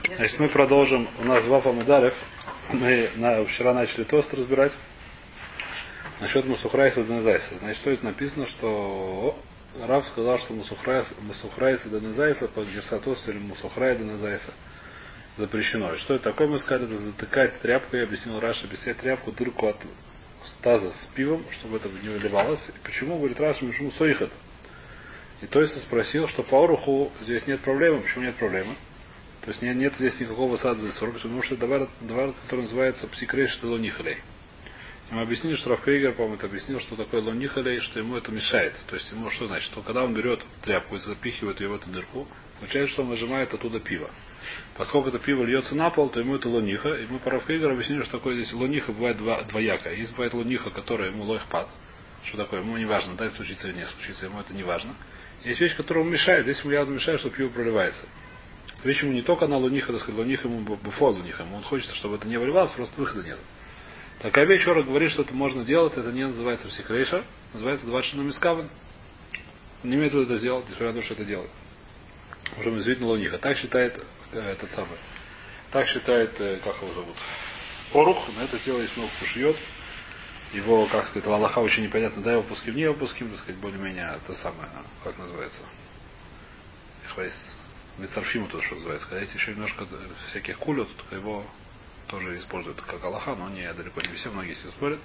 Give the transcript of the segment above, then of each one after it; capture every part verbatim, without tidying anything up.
Значит, мы продолжим. У нас два Памударев. Мы на, вчера начали тост разбирать насчет Масухрайса и Данезайса. Значит, что это написано, что Рав сказал, что Масухрайса и Данезайса по Герсатосту или Масухрай и Данезайса запрещено. И что это такое, мы сказали, это затыкать тряпкой, я объяснил Раша, объяснять тряпку, дырку от таза с пивом, чтобы это не выливалось. И почему, говорит Раша, Мишум Сойхат? И то есть спросил, что по Оруху здесь нет проблемы. Почему нет проблемы? То есть нет, нет здесь никакого сада за сорок, потому что это давар, давар, который называется псикрейш, что лонихалей. И мы объяснили, что Рав Крейгер, по-моему, это объяснил, что такое лонихалей, что ему это мешает. То есть ему что значит? Что когда он берет тряпку и запихивает ее в эту дырку, получается, что он нажимает оттуда пиво. Поскольку это пиво льется на пол, то ему это лониха. И мы по Рав Крейгеру объяснили, что такое здесь лониха бывает два, двоякое. Есть бывает лониха, которая ему лойхпад. Что такое? Ему не важно, дать случиться или не случиться, ему это не важно. Есть вещь, которая ему мешает. Здесь ему явно мешает, что пиво проливается. Вещь ему не только на луниха, так сказать, луниха ему буфо луниха. Он хочет, чтобы это не выливалось, просто выхода нет. Такая вещь, Ора говорит, что это можно делать, это не называется психрейша, называется двадцать мискаван. Не имеет в виду это сделать, несмотря на то, что это делает. Уже действительно луниха. Так считает э, этот самый. Так считает, э, как его зовут? Орух. На это дело есть много пушьет. Его, как сказать, Аллаха очень непонятно, да, его пуским, не его пуским, так сказать, более-менее это самое, как называется. Хвейс. Мецарфиму тут что называется. Когда есть еще немножко всяких кулют, то его тоже используют как Аллаха, но не далеко не все, многие себе спорят.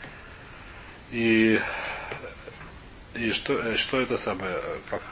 И, и что, что это самое, как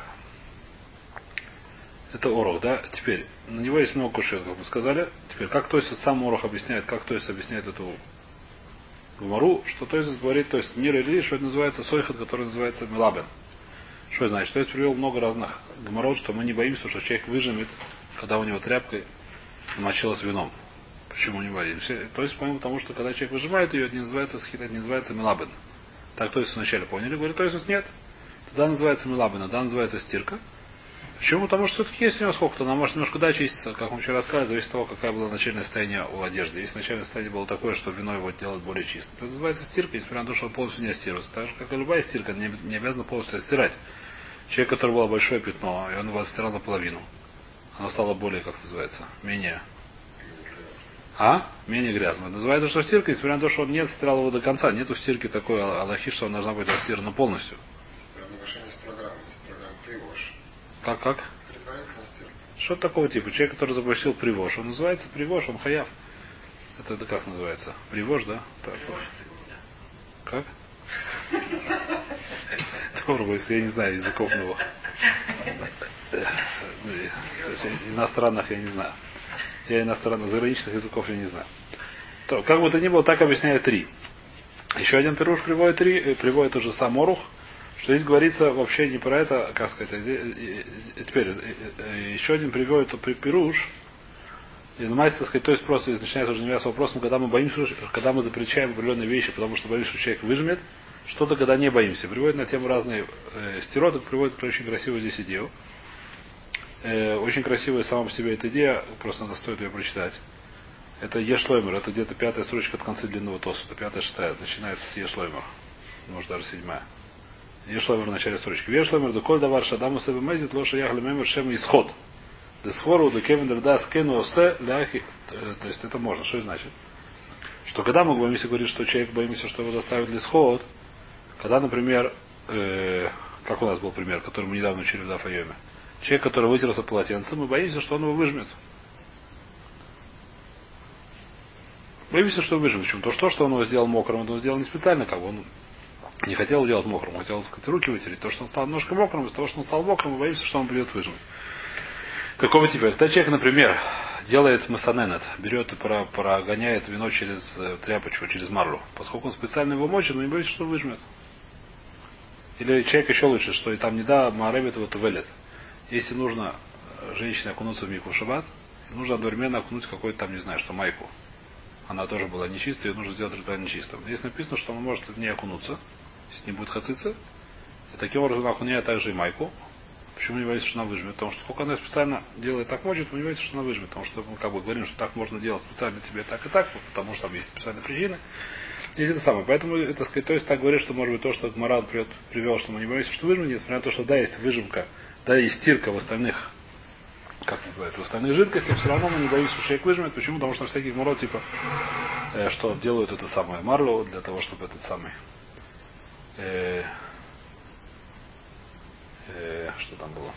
это Орох, да? Теперь, на него есть много кушет, как мы сказали. Теперь, как то есть сам Орох объясняет, как то есть объясняет эту Гумару, что то есть говорит, то есть мир или что это называется сойхат, который называется милабен. Что это значит? То есть привел много разных гоморрод, что мы не боимся, что человек выжимет, когда у него тряпкой намочилась вином. Почему не боимся? То есть, по-моему, потому что когда человек выжимает ее, это не называется схит, это не называется милабен. Так то есть вначале поняли, говорит, то есть нет. Тогда называется милабен, а тогда называется стирка. Почему? Потому что все-таки есть у него сколько-то, она может немножко да чиститься, как мы вчера рассказывали, зависит от того, какая была начальное состояние у одежды. Если начальное состояние было такое, что вино его делает более чистым, то это называется стирка, несмотря на то, что он полностью не остирывается. Так же, как и любая стирка, не обязана полностью остирать. Человек, у которого было большое пятно, и он его отстирал наполовину. Оно стало более, как называется, менее... А? Менее грязным. Это называется, что стирка, несмотря на то, что он не отстирал его до конца. Нету стирки такой аллахи, что она должна быть отстирана полностью. Как, как? Что такого типа? Человек, который запустил привош, он называется привош, он хаяв. Это, это как называется? Привош, да? Так. Как? Торгу, если я не знаю языков новых. Иностранных я не знаю. Я иностранных, заграничных языков я не знаю. То, как бы то ни было, так объясняют три. Еще один пируш приводит три, приводит уже сам Орух, что здесь говорится вообще не про это, как сказать, а здесь, теперь еще один приводит пируш, и на так сказать, то есть просто начинается уже не с вопросом, когда мы боимся, когда мы запрещаем определенные вещи, потому что боимся, что человек выжмет, что-то, когда не боимся. Приводит на тему разные э, стироток, приводит очень красивую здесь идею. Э, очень красивая сама по себе эта идея, просто надо стоит ее прочитать. Это Ешлоймер, это где-то пятая строчка от конца длинного тосута, пятая, шестая, начинается с Ешлоймер, может даже седьмая. Ешлоймер в начале строчки. Ешлоймер, да коль давар шадаму себе мезит, лоша яхли мемер шем исход. Десхору, да кевендер да скену осе ляхи. То есть это можно. Что это значит? Что когда мы боимся говорить, что человек боимся, что его заставят лисход, когда, например, э, как у нас был пример, который мы недавно учили в Дафайоме, человек, который вытерся полотенцем, мы боимся, что он его выжмет. Боимся, что выжмет. Почему? То, что, что он его сделал мокрым, он его сделал не специально, как бы он не хотел делать мокрым, он хотел, так сказать, руки вытереть. То, что он стал немножко мокрым, из того, что он стал мокрым, мы боимся, что он придет выжмет. Такого типа. Когда человек, например, делает масаненет, берет и прогоняет вино через тряпочку, через марлю, поскольку он специально его мочит, но не боится, что выжмет. Или человек еще лучше, что и там не да, мааревит вот велет. Если нужно женщине окунуться в микву в шаббат, нужно одновременно окунуть какой-то там, не знаю, что майку. Она тоже была нечистая, ее нужно сделать ритуально нечистым. Здесь написано, что он может в ней окунуться, если не будет хацица, и таким образом окуняет также и майку. Почему не боится, что она выжмет? Потому что сколько она специально делает так мочит, мы не боится, что она выжмет. Потому что мы как бы говорим, что так можно делать специально тебе так и так, потому что там есть специальные причины. И это самое. Поэтому, это сказать, то есть так говорит, что может быть то, что Гмаран привел, что мы не боимся, что выжмет, несмотря на то, что да, есть выжимка, да, есть стирка в остальных как называется, в остальных жидкостях, все равно мы не боимся, что шейк выжмет. Почему? Потому что всяких мурот, типа, э, что делают это самое марло, для того, чтобы этот самый э, э, что там было?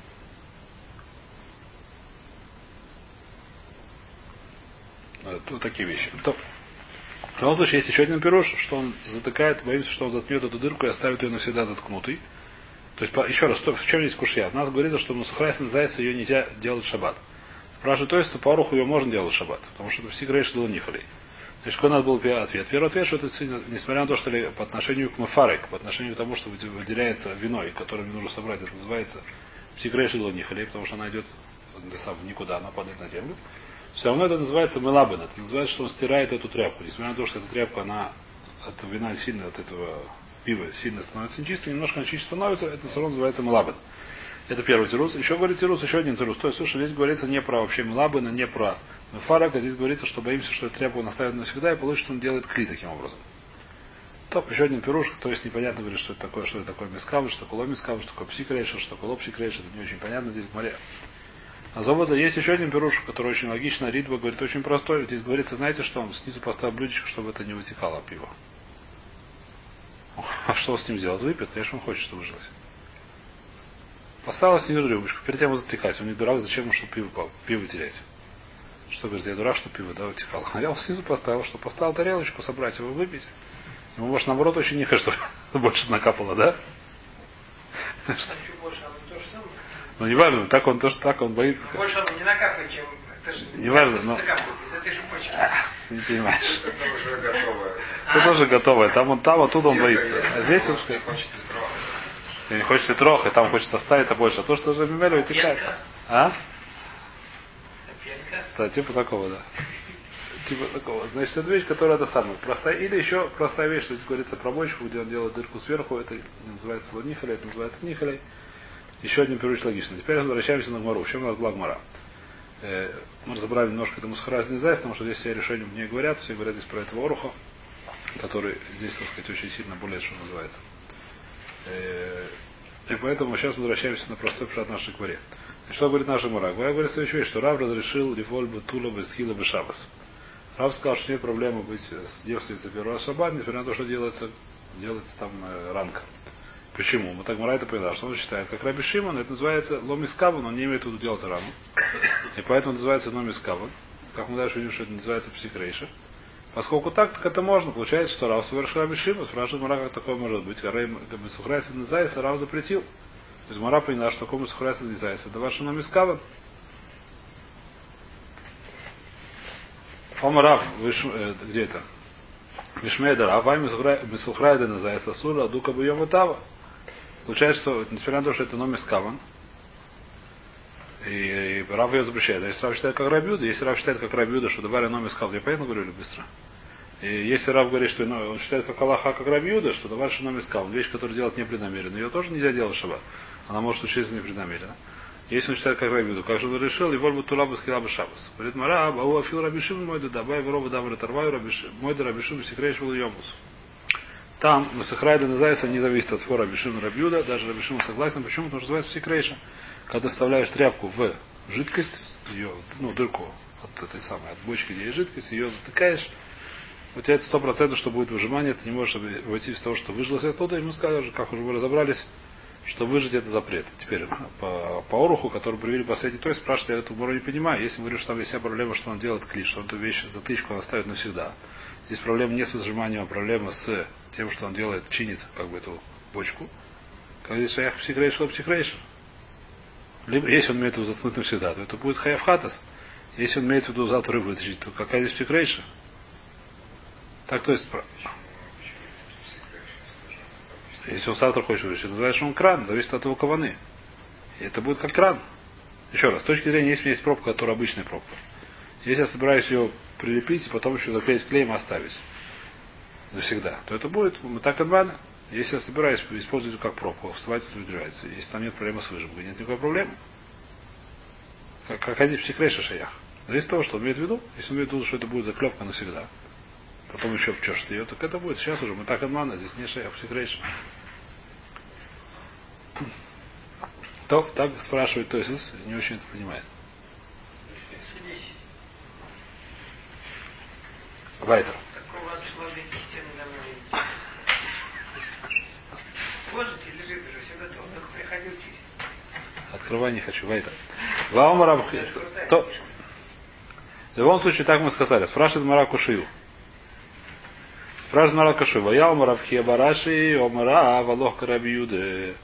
Э, вот такие вещи. То, в любом случае, есть еще один пируш, что он затыкает, боимся, что он заткнет эту дырку и оставит ее навсегда заткнутой. То есть, по, еще раз, что, в чем здесь кушья? У нас говорится, что мусухрайс называется, ее нельзя делать в шаббат. Спрашивают, то есть, по оруху ее можно делать в шаббат, потому что это все грейши до нихали. Значит, какой у нас был первый ответ? Первый ответ, что это, несмотря на то, что ли, по отношению к мафарек, по отношению к тому, что выделяется виной, которое нужно собрать, это называется псигрейши до нихали, потому что она идет сам, никуда, она падает на землю. Все равно это называется мелабен, это называется, что он стирает эту тряпку. Несмотря на то, что эта тряпка, она от вина сильно, от этого пива сильно становится нечистой, немножко она чисто становится, это все равно называется мелабен. Это первый тирус. Еще говорит тирус, еще один тирус. То есть, слушай, здесь говорится не про вообще мелабена, не про мефарак, а здесь говорится, что боимся, что эту тряпку он оставит навсегда и получит, что он делает кли таким образом. Топ, еще один пируш, то есть непонятно говорит, что это такое, что это такое мискавы, что такое ломискавы, что такое псикрейшер, что такое лопсикрейшер, это не очень понятно здесь в море. А Зобаза есть еще один пируш, который очень логично. Ридба говорит очень простой. Здесь говорится, знаете, что он снизу поставил блюдечко, чтобы это не вытекало пиво. А что с ним делать? Выпьет? Конечно, он хочет, чтобы выжилось. Поставил снизу рюмочку, перед тем его затыкать. Он не дурак, зачем ему, чтобы пиво, пиво терять? Что говорит, я дурак, что пиво, да, вытекало. А я его снизу поставил, что поставил тарелочку, собрать его, выпить. Ему, может, наоборот, очень не хочу, чтобы больше накапало, да? Ну, не важно, так он тоже так, он боится. Больше он не накапает, чем... Не важно, но... Не понимаешь. Это тоже готовое. Там он там, оттуда он боится. А здесь он... Не хочет и трох, и там хочет оставить, а больше. А то, что уже мимель утекает. А? Да, типа такого, да. Типа такого. Значит, это вещь, которая это самая простая. Или еще простая вещь, что здесь говорится про бочку, где он делает дырку сверху, это не называется лонихалей, это называется нихалей. Еще один пируч логично. Теперь возвращаемся на Гмару. В чем у нас была Гмара? Э, мы разобрали немножко это мусхара нельзя, потому что здесь все решения не говорят, все говорят здесь про этого оруха, который здесь, так сказать, очень сильно более, что называется. Э, и поэтому мы сейчас возвращаемся на простой пшат нашей Гмаре. Что говорит наша Гмара? Гмара говорит следующую вещь, что Рав разрешил лифоль бы тула бы схила бы шабас. Рав сказал, что нет проблемы быть с девственницей первого шаббат, несмотря на то, что делается, делается там э, ранка. Почему? Мы так Мара это поняла, что он считает, как Раби Шимон, это называется ломискаван, он не имеет в виду делать рану. И поэтому называется номискаван. Как мы дальше видим, что это называется псикрейша. Поскольку так, так это можно. Получается, что Рав совершил Раби Шимон, спрашивает Мара, как такое может быть. Когда Сухрайса называется, Рав запретил. То есть Мара поняла, что такому Сухрайса называется. Это ваш номискаван. Ома Рав, э, где это? Мишмейда Рав, а Мисухрайда называется Сура, Дука Буйома Тава. Получается, что, несмотря на то, что это номис каван, и, и Рав ее запрещает. А если Рав считает как Рабиуда, если Рав считает как Рабиуда, что давали номис каван, я понятно говорю или быстро? И если Рав говорит, что ну, он считает как Аллаха, как Рабиуда, что давали номис каван, вещь, которую делать непреднамеренно, ее тоже нельзя делать в шаббат. Она может случиться непреднамеренно. Если он считает как Рабиуда, как же он решил, и вольбу тулабу скилабу шабас. Говорит Мара, бау афил Рабишим мой да добавь вроба давра тарваю мой да Рабишим секрейш был йомус. Там Масахрайда называется, не зависит от спора Рабишима и Рабиуда, даже Рабишима согласен. Почему? Потому что называется псикрейша. Когда вставляешь тряпку в жидкость, ее, ну, дырку от этой самой, от бочки, где есть жидкость, ее затыкаешь, у тебя это сто процентов, что будет выжимание, ты не можешь войти из того, что выжилось оттуда, и мы сказали, как уже мы разобрались, что выжить это запрет. Теперь по, по оруху, который привели последний, то есть спрашивает, я эту гору не понимаю. Если мы говорим, что там есть вся проблема, что он делает клиш, что он эту вещь, затычку он оставит навсегда. Здесь проблема не с выжиманием, а проблема с тем, что он делает, чинит как бы эту бочку. Когда здесь шаях психрейшер, психрейшер. Либо если он имеет в виду заткнуть навсегда, то это будет хаяфхатас. Если он имеет в виду завтра рыбу вытащить, то какая здесь психрейша? Так, то есть... Если он завтра хочет вытащить, называется, что он кран, зависит от его каваны. И это будет как кран. Еще раз, с точки зрения, если у меня есть пробка, которая обычная пробка. Если я собираюсь ее прилепить и потом еще заклеить клеем и оставить навсегда, то это будет так нормально. Если я собираюсь использовать ее как пробку, вставать и выдвигается. Если там нет проблемы с выжимкой, нет никакой проблемы. Как, как один психрейша шаях. Зависит от того, что он имеет в виду. Если он имеет в виду, что это будет заклепка навсегда, потом еще обчешет ее, так это будет. Сейчас уже мы так обмана, здесь не шаях, психрейша. То, так спрашивает Тойсус, не очень это понимает. Вайтер. Такого отшлага стены домой. Ложите, лежит уже, все готово. Только приходил чистить. Открывай не хочу, Вайтер. Ваомара. То... В любом случае, так мы сказали. Спрашивает Мара Кушию. Спрашивает Мара Кушию. Вая Омара Вхия Бараши, Омара Валох Карабиюде.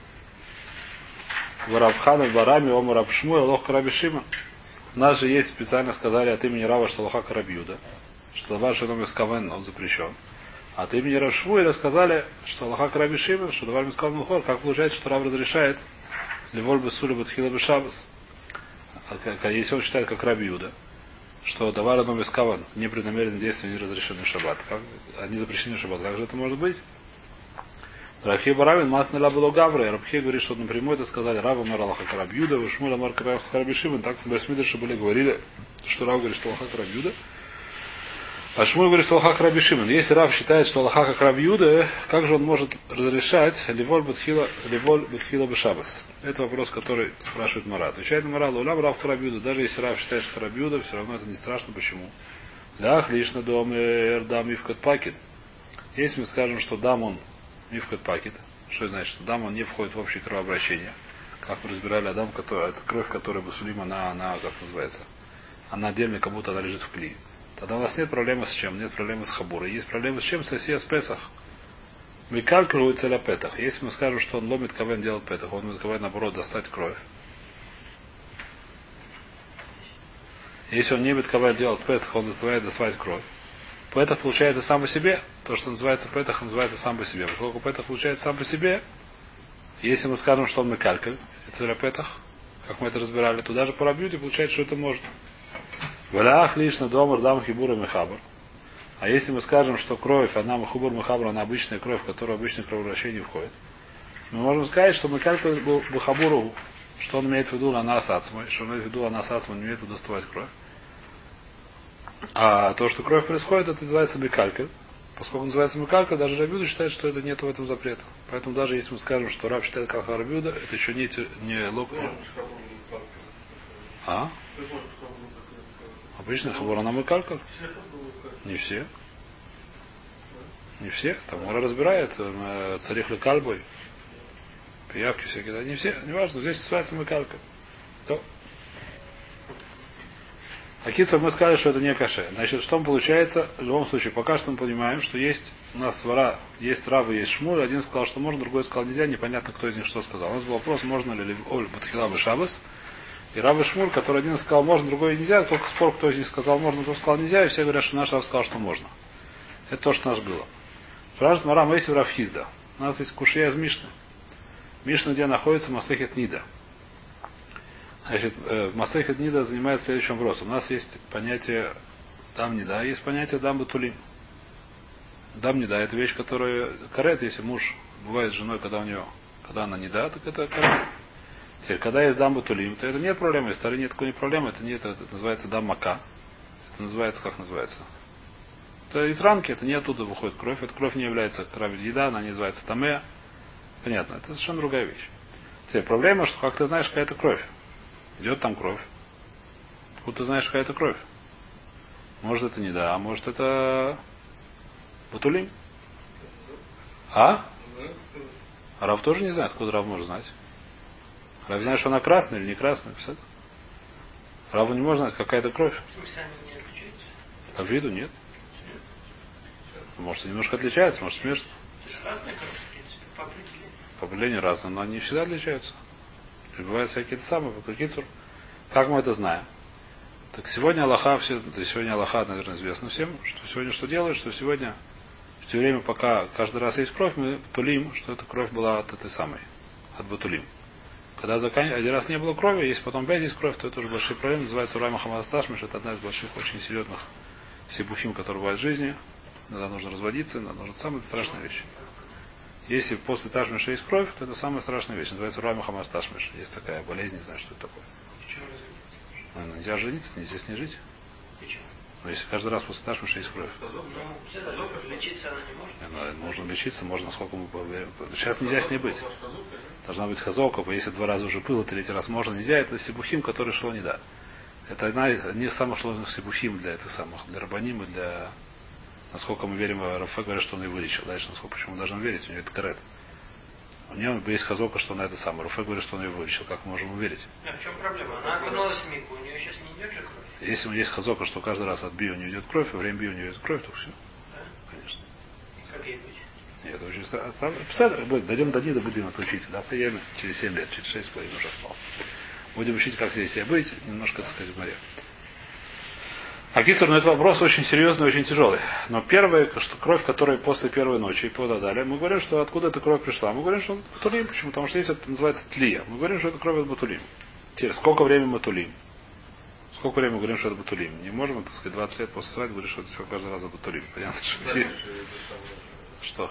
Варавхана Барами, Омара Пшму, Валох Карабишима. У нас же есть, специально сказали от имени Рава, что Лоха Карабиюда. Что Давар Шеном Искавен, он запрещен. А от имени Равшмуэля сказали, что Лоха Карабишима, что Давар Искавен Мухор, как получается, что Рав разрешает Леволь Бесуля Батхила Бешабас. Если он считает как Рабиюда, что Давар Адом Искаван, непреднамеренные действия не разрешены в шаббат. Как, они запрещены в шаббат. Как же это может быть? Рабхи Баравин Масныла было Гавра. Рабхи говорит, что напрямую это сказали Рава Маралаха Карабиюда, Шмуля Марка Карабишима. Так в Басмидерше были говорили, что Рав говорит, что Лоха Карабиюда. А Шмуль говорит, что Лоха Карабишима. Если Рав считает, что Лоха Карабиюда, как же он может разрешать Леволь Бетхила Леволь Бетхила Бешабас? Это вопрос, который спрашивает Мара. Отвечает Мара, Лулам Рав Карабиюда. Даже если Рав считает, что Карабиюда, все равно это не страшно. Почему? Лях лишь на дом Эрдам Ивкат Пакет. Если мы скажем, что дам он Мивкат Пакет, что значит, что дам он не входит в общее кровообращение. Как мы разбирали Адам, который, это кровь, которая Басулим, она, она, как называется, она отдельно, как будто она лежит в клее. Тогда у нас нет проблемы с чем? Нет проблемы с хабурой. Есть проблемы с чем? С Асия с Песах. Микаль крует целя Петах. Если мы скажем, что он ломит Кавен делать Петах, он ломит Кавен, наоборот, достать кровь. Если он не любит Кавен делать Петах, он заставляет доставать кровь. Петах получается сам по себе. То, что называется Петах, называется сам по себе. Поскольку Петах получается сам по себе, если мы скажем, что он Микалькаль, это целя Петах, как мы это разбирали, то даже по Рабиуде получается, что это можно. Валях лишь на домар дам хибура мехабр. А если мы скажем, что кровь, она махубур мехабр, она обычная кровь, в которую обычное кровообращение входит, мы можем сказать, что Микалькаль был бахабуру, что он имеет в виду на нас ацмой, что он имеет в виду на нас ацмой, не имеет в виду доставать кровь. А то, что кровь происходит, это называется Микалькаль. Поскольку называется Микалькаль, даже Рабиуда считает, что это нет в этом запрета. Поэтому даже если мы скажем, что Раб считает как Рабиуда, это еще не, не лог. А? Обычно хабур она Микалькаль? Не все. Не все. Там Мора разбирает царих лекальбой, пиявки всякие. Да, не все. Не важно. Здесь называется Микалькаль. То. А кицер мы сказали, что это не каше. Значит, что получается? В любом случае, пока что мы понимаем, что есть у нас свара, есть Рава, есть Шмуль. Один сказал, что можно, другой сказал нельзя. Непонятно, кто из них что сказал. У нас был вопрос, можно ли Оль Батхила Бешабас. И Рав и Шмуль, который один сказал можно, другой нельзя. Только спор, кто из них сказал можно, кто сказал нельзя. И все говорят, что наш Рав сказал, что можно. Это то, что наш было. Спрашивает Мара Мейси Рав Хизда. У нас есть кушья из Мишны. Мишна, где находится Масехет Нида. Значит, Масехет Нида занимается следующим вопросом. У нас есть понятие дам не да, есть понятие дам батулим. Дам не да, это вещь, которая карет, если муж бывает с женой, когда у нее, когда она не да, так это карет. Теперь, когда есть дам батулим, то это нет проблемы, если старый нет такой не проблемы, это не это, это называется дам мака. Это называется, как называется? Это из ранки, это не оттуда выходит кровь, эта кровь не является кровью еда, она не называется тамея. Понятно, это совершенно другая вещь. Теперь, проблема, что как ты знаешь, какая это кровь. Идет там кровь. Откуда ты знаешь, какая это кровь? Может это не да, а может это батулим? А? А Рав тоже не знает, откуда Рав может знать. Рав знает, что она красная или не красная. Раву не может знать, какая это кровь. Как виду нет. Может, немножко отличается, может, смешно. По определению разные, но они всегда отличаются. Бывают всякие-то самые, по кицур. Как мы это знаем? Так сегодня Аллаха, все, да сегодня Аллаха, наверное, известно всем, что сегодня что делают, что сегодня, в то время, пока каждый раз есть кровь, мы тулим, что эта кровь была от этой самой, от батулим. Когда закан... один раз не было крови, если потом опять есть кровь, то это уже большие проблемы, называется Урай Махамад Сташмиш, это одна из больших, очень серьезных сибухим, которые бывают в жизни. Иногда нужно разводиться, иногда нужно самая страшная вещь. Если после Ташмиша есть кровь, то это самая страшная вещь. Называется Урай Махамад Сташмиш. Есть такая болезнь, не знаю, что это такое. Ну, нельзя жениться, нельзя с ней жить. Но если каждый раз после Ташмиша есть кровь. Лечиться она не может? Она, можно лечиться, можно сколько мы... Сейчас нельзя с ней быть. Должна быть хазока, если два раза уже было, третий раз можно, нельзя. Это сибухим, который шло не да. Это одна из самых сложных сибухим для этих самых, для рабаним и для Насколько мы верим, Рафа говорит, что он ее вылечил. Дальше, насколько почему мы должны верить, у него это карет. У него есть хазока, что на это самое. Рафа говорит, что он ее вылечил. Как мы можем верить? А в чем проблема? Она окунулась в мику, у нее сейчас не идет же кровь? Если у него есть хазока, что каждый раз от бию у нее идет кровь, во время бию у нее идет кровь, то все. Да? Конечно. Как ей быть? Нет, это очень странно. Пседр, будет, дойдем до Нида, будем это учить. Да, поедем через семь лет, через шесть с половиной уже осталось. Будем учить, как здесь себя быть, немножко, так сказать, в море. А Кицур, ну, это вопрос очень серьезный, очень тяжелый. Но первая, что кровь, которая после первой ночи и подадали, мы говорим, что откуда эта кровь пришла. Мы говорим, что он батулим. Почему? Потому что здесь это называется тлия. Мы говорим, что это кровь от батулим. Теперь, сколько времени батулим? Сколько времени мы говорим, что это батулим? Не можем, так сказать, двадцать лет после свадьбы говорить, что это все каждый раз батулим. Понятно, что Что?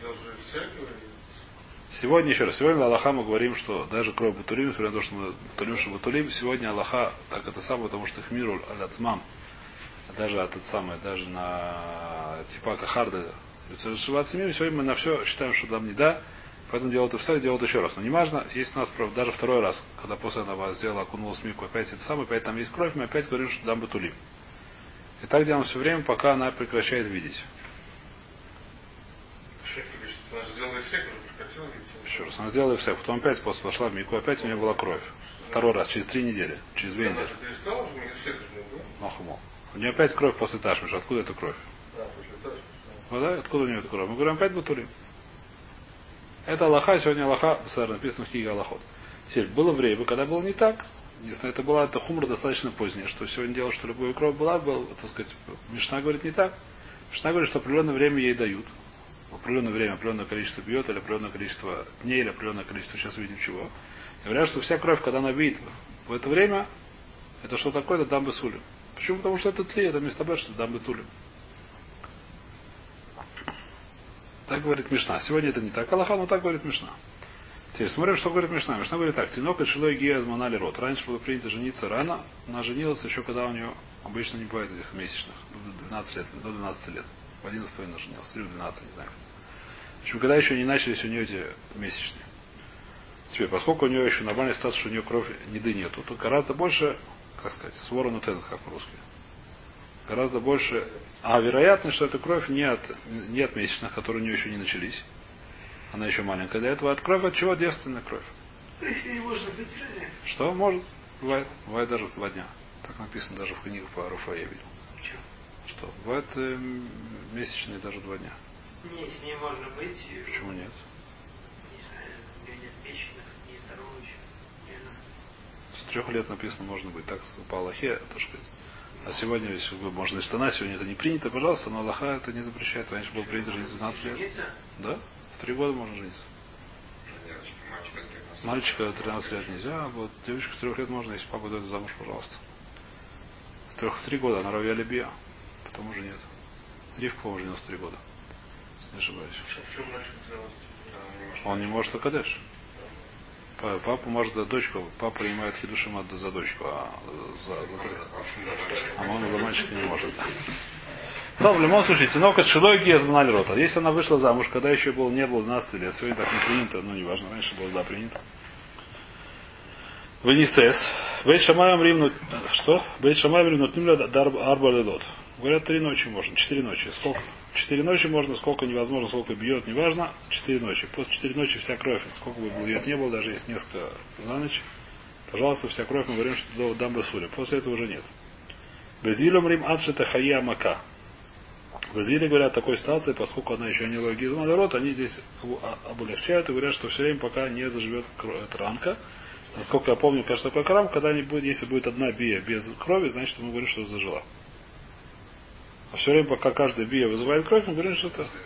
Сегодня, еще раз, сегодня Аллаха мы говорим, что даже кровь батулим, несмотря на то, что мы батулим, что батулим, сегодня Аллаха, так это самое, потому что их миру аль-ацмам, даже от это самое, даже на типа Кахарда, сегодня мы на все считаем, что нам не да, поэтому делают и все, делают еще раз. Но не важно, есть у нас даже второй раз, когда после этого сделала окунулась в мику, опять это самое, опять там есть кровь, мы опять говорим, что дам батулим. И так делаем все время, пока она прекращает видеть. Еще раз, она сделала всех, потом опять после пошла в мику, опять у нее была кровь. Второй раз, через три недели, через две недели. Махумол. У нее опять кровь после Ташмиша. Откуда эта кровь? Ну да, откуда у нее эта кровь? Мы говорим, опять батулим. Это Аллаха, сегодня Аллаха, написано в книге Аллахот. Теперь, было время, когда было не так. Единственное, это была эта хумра достаточно поздняя, что сегодня дело, что любую кровь была, был, так сказать, Мишна говорит не так. Мишна говорит, что определенное время ей дают. В определенное время, определенное количество бьет, или определенное количество дней, или определенное количество, сейчас видим чего. И говорят, что вся кровь, когда она видит в это время, это что такое? Это дамбы сулим. Почему? Потому что это тли, это местабет, что дамбы тулим. Так говорит Мишна. Сегодня это не так Аллаха, но так говорит Мишна. Теперь смотрим, что говорит Мишна. Мишна говорит так. Тинок и шилой гия изманали рот. Раньше было принято жениться рано. Она женилась еще когда у нее обычно не бывает этих месячных. До двенадцати лет. До двенадцати лет. В одиннадцать с половиной женилась. Или в двенадцать, не знаю. В общем, когда еще не начались у нее эти месячные. Теперь, поскольку у нее еще нормальная ситуация, что у нее кровь неды нету, то гораздо больше, как сказать, свора нутен, как по-русски. Гораздо больше. А вероятность, что эта кровь не от, не от месячных, которые у нее еще не начались. Она еще маленькая. Для этого от кровь от чего? Девственная кровь. То есть не может быть разве? Что? Может. Бывает. Бывает даже в два дня. Так написано даже в книгах по Руфа я видел. Почему? Что? Бывает э, месячные даже два дня. Не, с ней можно быть. Почему нет? Не знаю, нет вечных, нездоровых еще. Не знаю. С трех лет написано можно быть. Так по Аллахе, то что. А сегодня, если вы, можно и стана, сегодня это не принято, пожалуйста, но Аллаха это не запрещает. Раньше было принято жениться в двенадцать лет. Жениться? Да? В три года можно жениться. Мальчика тринадцать лет нельзя, а вот девочка с трех лет можно, если папа дает замуж, пожалуйста. С трех в три года она равья лебия, потом уже нет. Ривка, по-моему, женился в три года. Если не ошибаюсь. Он не может акадеш. Папа может дать дочку, папа принимает хидушим за дочку, а за, за а мама за мальчика не может. Но в любом случае, тинок от шилой гиазманаль рота. Если она вышла замуж, когда еще было, не было двенадцати лет, сегодня так не принято, ну не важно, раньше было да принято. Венисес. Бейт Шамаем римнут. Что? Бейт Шамаем римнут арба ледот. Говорят, три ночи можно, четыре ночи. Сколько? Четыре ночи можно, сколько невозможно, сколько бьет, неважно. Четыре ночи. После четыре ночи вся кровь, сколько бы бьет не было, даже если несколько за ночь, пожалуйста, вся кровь, мы говорим, что до дамбы сули. После этого уже нет. Безилем рим адшета хая мака. В Израиле говорят о такой ситуации, поскольку она еще не логизм рот, они здесь облегчают и говорят, что все время пока не заживет эта ранка. Насколько я помню, кажется, такой крам, когда не будет, если будет одна бия без крови, значит, мы говорим, что зажила. А все время, пока каждая бия вызывает кровь, мы говорим, что это...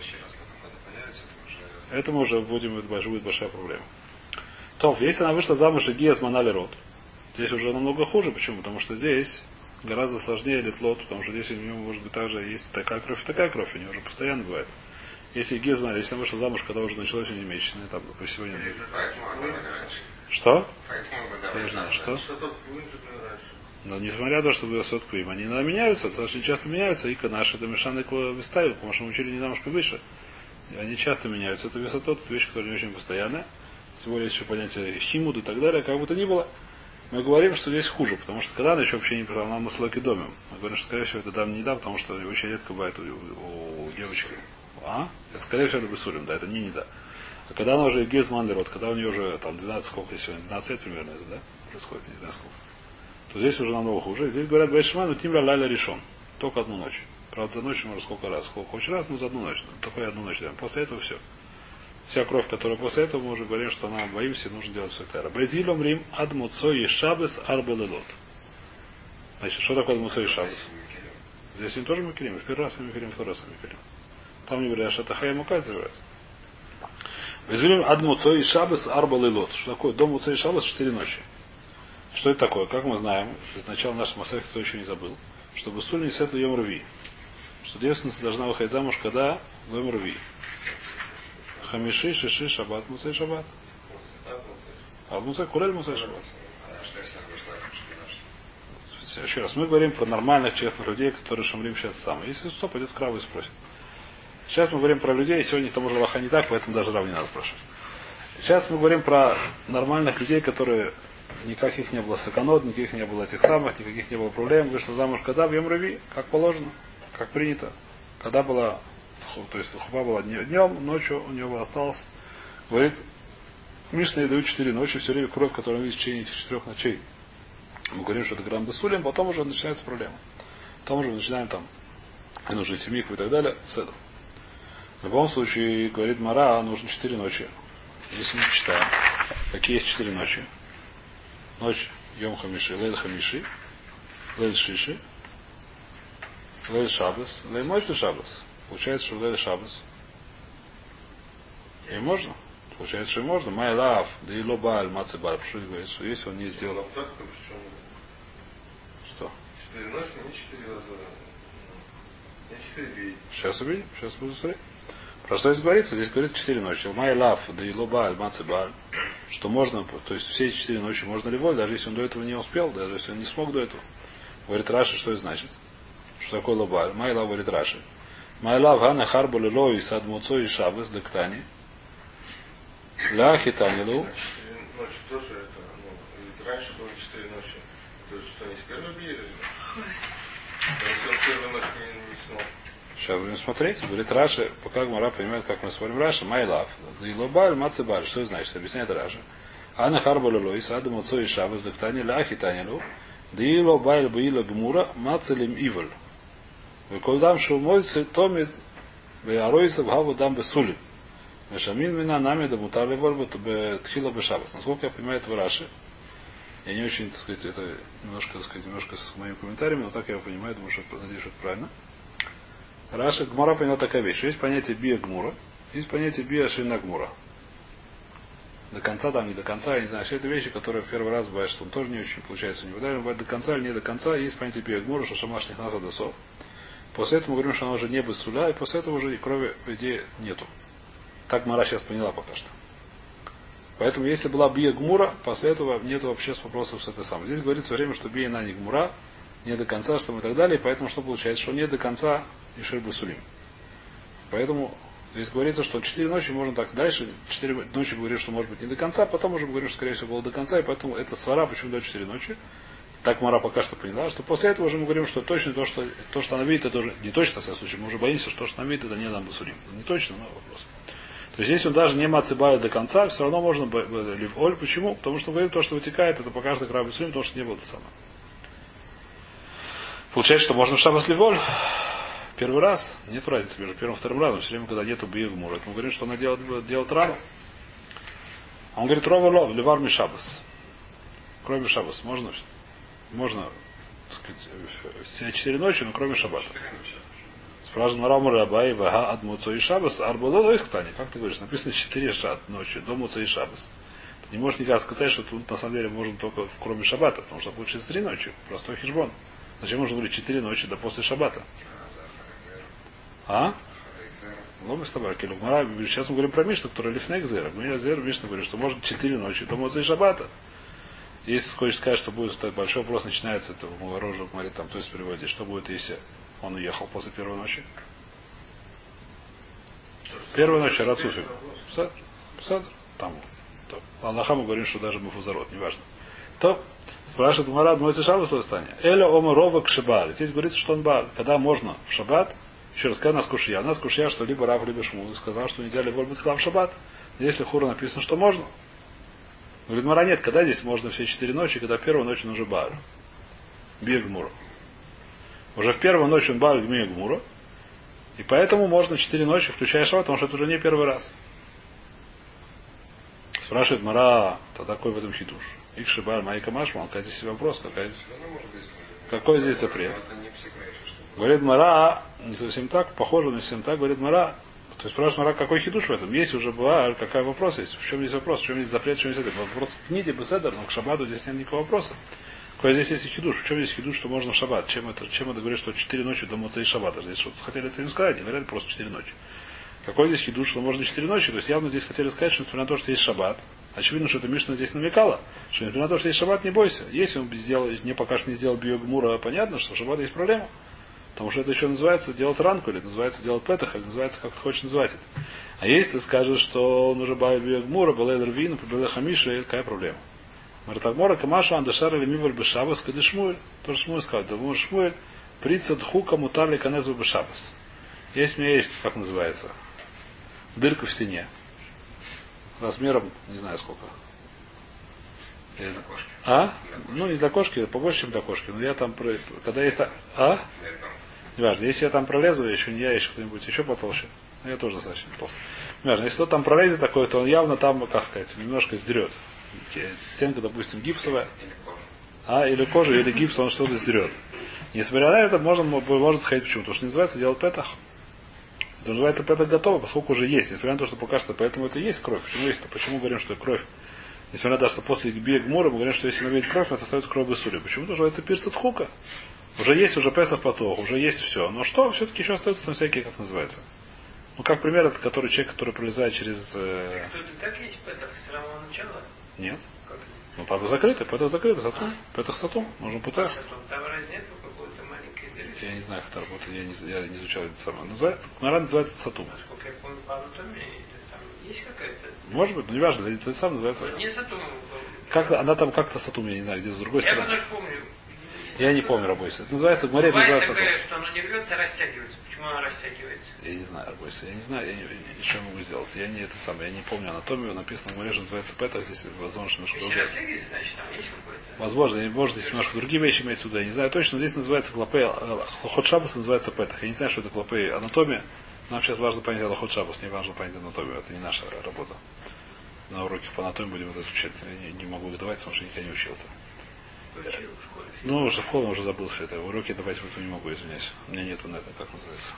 Это мы уже будем, это будет большая проблема. То, если она вышла замуж и гия сманали рот, здесь уже намного хуже. Почему? Потому что здесь гораздо сложнее литлот, потому что здесь у него может быть также есть такая кровь и такая кровь, у него уже постоянно бывает. Если гизма, если она вышла замуж, когда уже началось у нее месячное, там, по сегодня. Что? Я не знаю, что? Но несмотря на то, что вы сотку им, они иногда меняются, достаточно часто меняются, и наши домешаны выставят, потому что мы учили немножко выше. И они часто меняются. Это высотот, это вещь, которая не очень постоянная. Тем более, еще понятие химуд и так далее, как бы то ни было. Мы говорим, что здесь хуже, потому что когда она еще вообще не писала, нам маслоки домим. Мы говорим, что, скорее всего, это дам не дам, потому что очень редко бывает у, у девочки. А? Это скорее всего Бесулим, да, это не не да. А когда она уже Гизмандерот, когда у нее уже там двенадцать, сколько сегодня, двенадцать лет примерно это, да? Происходит, не знаю сколько. То здесь уже намного хуже. Здесь говорят Байшиману Тимра Лайла решен. Только одну ночь. Правда, за ночь можно сколько раз. Сколько хочешь раз, но за одну ночь. Только одну ночь даем. После этого все. Вся кровь, которая после этого, мы уже говорим, что она боимся, нужно делать все это. Байзилом Рим Адмуцо и Шабес Арбелелот. Значит, что такое Адмуцо и Шабес? Здесь им тоже Макерим. В первый раз мы Макерим, второй раз мы Макерим. Там не говорят, что это Хая Мукай называется. Байзилом Адмуцо и Шабес Арбелелот. Что такое? Дом Муцо и Шабес четыре ночи. Что это такое? Как мы знаем, из начала нашего Масахи, кто еще не забыл, что Бусуль не сету Йом Рви. Что девственница должна выходить замуж, когда в Йом Рви. Хамиши, Шиши, Шаббат, Муцей, Шаббат. А Муцей, Курель, Муцей, Шаббат. Еще раз, мы говорим про нормальных, честных людей, которые шамрим сейчас сам. Если что, пойдет к Раву и спросит. Сейчас мы говорим про людей, сегодня к тому же Аллаха не так, поэтому даже Рав не надо спрашивать. Сейчас мы говорим про нормальных людей, которые никаких не было саканот, никаких не было этих самых, никаких не было проблем. Вышла замуж когда? В Йом-Рави, как положено, как принято. Когда была, то есть хуба была днем, ночью у него осталось. Говорит, Мишна ей дают четыре ночи, все время кровь, которую он видит в течение этих четырех ночей. Мы говорим, что это грамм десулем, потом уже начинается проблема. Потом уже мы начинаем там, нужно идти в микву и так далее, в седр. В любом случае, говорит Мара, нужно четыре ночи. Если мы читаем, какие есть четыре ночи. Ночь Йом Хамиши, Лейл Хамиши, Лейл Шиши, Лейл Шабас, Лейл Мойцы Шабас. Получается, что Лейл Шабас. И можно. Получается, что и можно. Май лав, да и лоба аль мацы бар. Что говорит, что если он не сделал. Что? Четыре ночи, не четыре раза. Не четыре дней. Сейчас увидим, сейчас буду смотреть. Про что здесь говорится? Здесь говорится четыре ночи. Май лав, да и лоба аль мацы бар. Что можно, то есть все эти четыре ночи можно ли воль, даже если он до этого не успел, даже если он не смог до этого. Говорит Раши, что это значит? Что такое лоба? Май лав, говорит Раши. Май лав, га нахар болило и сад муцо и шабас дектани. Ля хитанилу. Ночи тоже это, ну, раньше было четыре ночи. То есть что, не с первой били? То есть он первую ночь не, не смог. Сейчас будем смотреть. Говорит Раши, пока Гмара понимает, как мы смотрим Раши, май лав. И лобаль, мацебаль. Что это значит? Объясняет Раши. Ана харбалуло и сада муцо и шабас дектани ля хитанилу. Да и лобаль баила гмура мацелим иволь. Вы колдам шумойцы томит беаройса бхаву дам бесулим. Вешамин мина нами да мутарли вольбу тхила бешабас. Насколько я понимаю это в Раши, я не очень, так сказать, это немножко, так сказать, немножко с моими комментариями, но так я его понимаю, думаю, что надеюсь, что это правильно. Раша Гмара поняла такая вещь. Есть понятие биа гмура, есть понятие биа шина гмура. До конца, там не до конца, я не знаю, все это вещи, которые в первый раз бывает, что он тоже не очень получается не выдали, бывает до конца или не до конца, есть понятие биа гмура, что шамашних нас адасов. После этого мы говорим, что она уже не без суля, и после этого уже крови, по идее, нету. Так Мара сейчас поняла пока что. Поэтому, если была бия гмура, после этого нет вообще вопросов с этой самой. Здесь говорится время, что бия на не гмура, не до конца, что и так далее, и поэтому что получается, что не до конца и ширбу сулим. Поэтому здесь говорится, что четыре ночи можно так дальше, четыре ночи говорим, что может быть не до конца, потом уже говорим, что скорее всего было до конца, и поэтому это свара, почему до четыре ночи. Так Мара пока что поняла, что после этого уже мы говорим, что точно то, что, то, что она видит, это уже не точно в всяком случае, мы уже боимся, что то, что она видит, это не нам басулим. Не точно, но вопрос. То есть, если он даже не мацебает до конца, все равно можно ливоль. Почему? Потому что говорим, то, что вытекает, это покажет как раб Исулим, потому что не было это самое. Получается, что можно в шабас ливоль. Первый раз. Нет разницы между первым и вторым разом. Все время, когда нету биев мура. Мы говорим, что она делает, делает рану. А он говорит, рова лов, ливар ми шабас. Кроме шабас. Можно, можно, так сказать, все четыре ночи, но кроме шаббата. Спрашивает Мараму Рабай, Вага, Адмуцо и Шабас, Арбалодо их станет. Как ты говоришь? Написано четыре шат ночи, до Муцо и Шабас. Ты не можешь никак сказать, что тут на самом деле можно только кроме шаббата, потому что получится три ночи. Простой хижбон. Зачем нужно говорить четыре ночи до после шаббата? А? Ну, мы с тобой, сейчас мы говорим про Мишну, которая лифнек зера. Мы зера Мишна говорит, что можно четыре ночи до Муцо и Шаббата. Если хочешь сказать, что будет большой вопрос, начинается, то Муворожу говорит, там, то есть приводит, что будет, если он уехал после первой ночи. Первая ночь Рацуфик. Сад, сад, там. Аллаха мы говорим, что даже Муфузарот, неважно. То спрашивает Марад, мой шаббат что станет. Эля ома рова к шаббат. Здесь говорится, что он бал. Когда можно в шаббат, Еще раз, какая у нас кушья? У нас кушья, что либо Рав, либо Шмуль сказал, что нельзя либо быть хлам шаббат. Если хура написано, что можно. Говорит, Мара нет, когда здесь можно все четыре ночи, когда первую ночь он уже бааль. Бия гмура. Уже в первую ночь он бааль гмия гмура. И поэтому можно четыре ночи, включая шаббат, потому что это уже не первый раз. Спрашивает Мара, то такой в этом хитуш. Икши бааль майка машма, какой здесь вопрос, какая... какой здесь запрет? Говорит Мара, не совсем так, похоже, но не совсем так, говорит Мара. То есть спрашивает Мара, какой хидуш в этом? Есть уже бааль, какой вопрос есть? В чем здесь вопрос? В чем здесь запрет, в чем здесь это? Вопрос к книге беседер, но к шаббату здесь нет никакого вопроса. Какой здесь есть хидуш? В чем здесь хидуш, что можно в шаббат? Чем это, чем это говорит, что четыре ночи до Моцей шаббата? Здесь что-то хотели этим сказать, не говорят просто четыре ночи. Какой здесь хидуш, что можно четыре ночи? То есть явно здесь хотели сказать, что несмотря на то, что есть шаббат, очевидно, что это Мишна здесь намекала, что несмотря на то, что есть шаббат, не бойся. Если он сделал, не пока что не сделал биогмура, понятно, что в шаббат есть проблема. Потому что это еще называется делать ранку, или называется делать петах, или называется, как ты хочешь называть это. А если ты скажешь, что он уже бави биогмура, балэ рвину, балэ хамиша, какая проблема? Мартагмора, камаша, андашар, или миваль бешабас, кады шмуэль. Тоже шмуэль сказал, да вон шмуэль, прицат хука мутарли канезу бешабас. Есть у меня есть, как называется, дырка в стене. Размером, не знаю сколько. Для кошки. А? Ну, не для кошки, побольше, чем для кошки. Но я там, когда есть... А? Не важно. Если я там пролезу, еще не я, еще кто-нибудь еще потолще. Я тоже достаточно толстый. Не важно. Если кто там пролезет такой, то он явно там, как сказать, немножко сдерет. Стенка, допустим, гипсовая. А? Или кожа, или гипс, он что-то сдерет. Несмотря на это, можно, может сходить почему? Потому что не называется делать петах. Это называется петах готово, поскольку уже есть. Несмотря на то, что пока что, поэтому это и есть кровь. Почему есть-то? Почему говорим, что кровь? Несмотря на то, что после биег гмура мы говорим, что если наведет кровь, это остается кровь бесули. Почему? Потому что это пирсат хука. Уже есть, уже Песах потох, уже есть все. Но что, все-таки еще остаются там всякие, как называется. Ну, как пример, это который человек, который пролезает через... Э... Кто-то так есть Петах с самого начала? Нет. Как? Ну, правда закрыто, Петах закрыто, сатум. Петах сатум, можно путать. Там раз нет какой-то маленькой дыры? Я не знаю, как это работает, я не, я не изучал это самое. Называется, наверное, называется сатум. Насколько я помню, по анатомии, там есть какая-то... Может быть, но не важно, это сам называется... Не сатум. Как она там как-то сатум, я не знаю, где с другой я стороны. Я помню. Я не помню, Рабойся. Это называется, в море бывает называется такое, что оно не рвется, а растягивается. Почему оно растягивается? Я не знаю, Рабойся. Я не знаю, я не, что я могу сделать. Я не это самое, я не помню анатомию. Написано в море, что называется петах. Здесь возможно немножко Если другое. растягивается, значит там есть какой-то... Возможно, может здесь немножко другие вещи иметь сюда. Я не знаю точно, но здесь называется клопей. Ход шабас называется петах. Я не знаю, что это клопей анатомия. Нам сейчас важно понять лохот шабас, не важно понять анатомию. Это не наша работа. На уроке по анатомии будем это изучать. Я не, не могу давать, потому что никогда не учил это. Ну, уже в школе уже забыл все это. Уроки давать в это не могу, извиняюсь. У меня нету на это, как называется.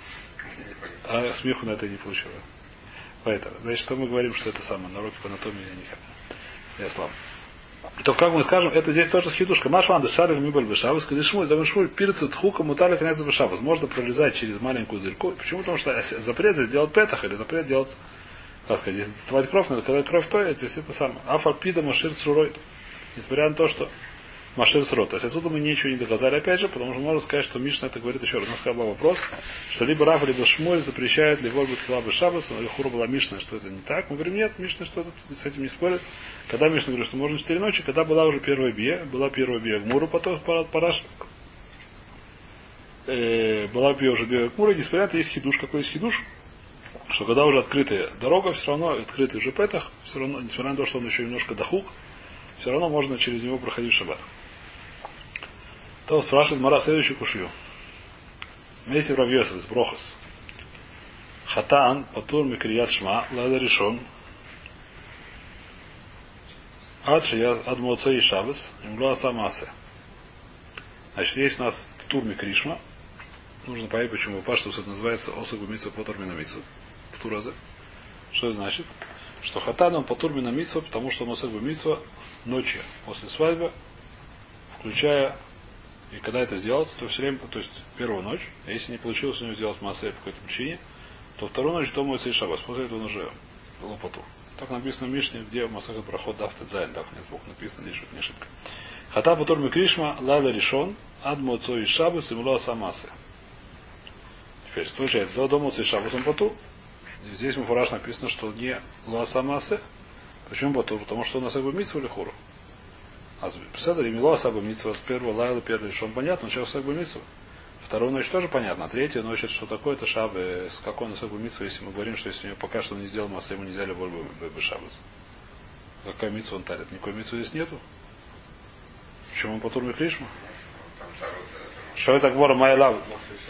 А смеху на это не получила. Поэтому, значит, что мы говорим, что это самое, на уроке по анатомии я никак. Я слаб. То как мы скажем, это здесь тоже хидушка. Машван дешарик мибаль бешабас, когда шмуль, да шмуль пирцы тхука мутали князя бешабас. Можно пролезать через маленькую дырку. Почему? Потому что запрет здесь делать петах, или запрет делать, как сказать, здесь доставать кровь, надо когда кровь то, здесь это самое. Афальпида машир цурой. Несмотря на то, что Машир срот. То есть отсюда мы ничего не доказали, опять же, потому что можно сказать, что Мишна это говорит еще раз. У нас сказал вопрос, что либо Раф, либо Шмуэль запрещает, либо будет Хилаба Шабас, или Хура была Мишна, что это не так. Мы говорим, нет, Мишна что-то с этим не спорит. Когда Мишна говорит, что можно четыре ночи, когда была уже первая бия, была первая бия Гмуру, потом Параш, э, была бия уже бия Гмура, несмотря на это есть хидуш. Какой есть хидуш? Что когда уже открытая дорога, все равно открытый уже петах, все равно, несмотря на то, что он еще немножко дахук, все равно можно через него проходить в шаббат. То спрашивает Мара следующую кушью. Месив Равьесов из Брохас. Хатан, Патур, Микрият Шма, Лада решен. Адши я Адмоца и Шабас, Имгла Самасе. Значит, есть у нас Тур Микришма. Нужно понять, почему Паштус это называется Осагу Митсу Потур Минамитсу. Птуразы. Что это значит? Что Хатан он Патур Минамитсу, потому что он Осагу Митсу ночью после свадьбы, включая. И когда это сделается, то все время, то есть первую ночь, а если не получилось у него сделать массой по какой-то причине, то вторую ночь дома и шаббас. После этого он уже лопату. Так написано в Мишне, где в Масахат проход дафтет зайн, так нет звук написано, здесь не ошибка. Хата путор микришма, лада решен, адмо отцо и шаббас, и мула самасы. Теперь, получается, до дома и шаббас он потур. Здесь в Муфараш написано, что не луа самасы. Почему потур? Потому что у нас бы митсу или хуру. А Пседа и Мила Саба Митсва с первого лайла, первый решен, понятно, он сейчас Саба Митсва. Вторую ночь тоже понятно. А третья ночь это что такое? Это шабы. С какой насыпу митцва, если мы говорим, что если у него пока что он не сделал масса, ему нельзя ли воль бы шабас. Какая митцва он тарит? Никакой митцвы здесь нету. Почему он потур миклишма? Что это гвора моя лав?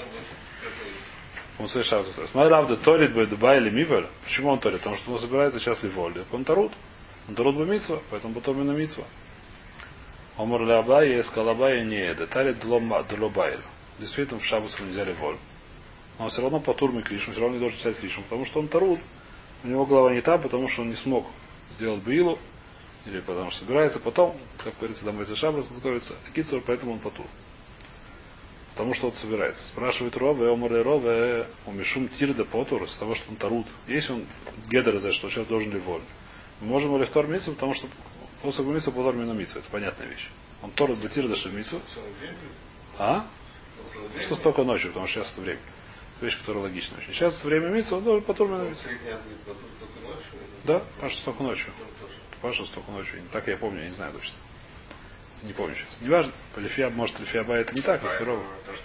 Он совершает. Моя лав да торит бы дба или мивер. Почему он торит? Потому что он собирается сейчас ли воль. Он тарут. Он тарут бы митцва, поэтому потом именно митцва. Омар лабая, скалабая не это. Тарит длобайля. Действительно, в шаббас мы взяли волю. Но он все равно по турме клишем, все равно не должен читать клишем, потому что он тарут. У него голова не та, потому что он не смог сделать баилу, или потому что собирается потом, как говорится, домой за шаббас готовится, кицур, поэтому он потур. Потому что он собирается. Спрашивает Рове, Омар Рове, умешум тирда потур, с того, что он тарут. Если он гедер за что сейчас должен ли волю. Мы можем ли втор митцу, потому что после митцу потур мину митцу. Это понятная вещь. Он торут бы тирда что митцу. А? Что столько ночью, потому что сейчас это время. Это вещь, которая логична очень. Сейчас это время митцва, он должен потом на митцву. Да? Паша столько ночью. Паша столько ночью. Так я помню, я не знаю точно. Не помню сейчас. Неважно. По Лифия, может, Лифиаба это не так, а Ферова.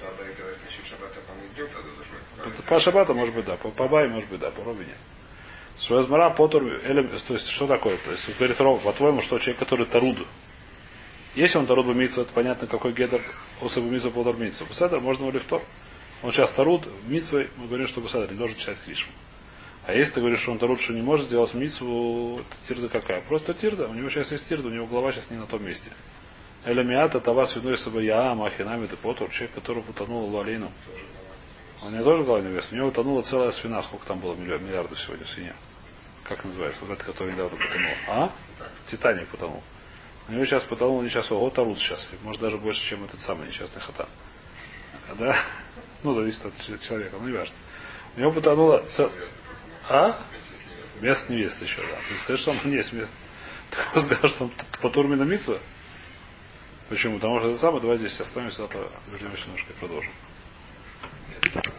По Шабата, может быть, да. По Пабай, может быть, да. По Робе нет. Суэзмара, Потур, то есть, что такое? То есть, говорит Ров, по-твоему, что человек, который таруд. Если он тарут бумитсу, это понятно, какой гедер осы бумитсу по митцву. Беседер можно ли втор. Он сейчас тарут митцвой, мы говорим, что беседер не должен читать клишму. А если ты говоришь, что он тарут, что не может сделать митцву, это тирда какая? Просто тирда. У него сейчас есть тирда, у него голова сейчас не на том месте. Элемиата, Тава, свиной собой я, Махинами, ты потур, человек, который утонул Луалейну. У него тоже голова не вес. У него утонула целая свина. Сколько там было миллиардов сегодня свинья? Как называется? Вот это, который недавно потонул. А? Титаник потонул. У него сейчас потонул, не сейчас, ого, тарут сейчас. Может даже больше, чем этот самый несчастный хатан. Да? Ну, зависит от человека, ну не важно. У него потонуло... А? Место невесты еще, да. Ты скажешь, что он не есть место. Так он скажет, что он по турме на митцву? Почему? Потому что это самое, давай здесь остановимся, а вернемся немножко и продолжим.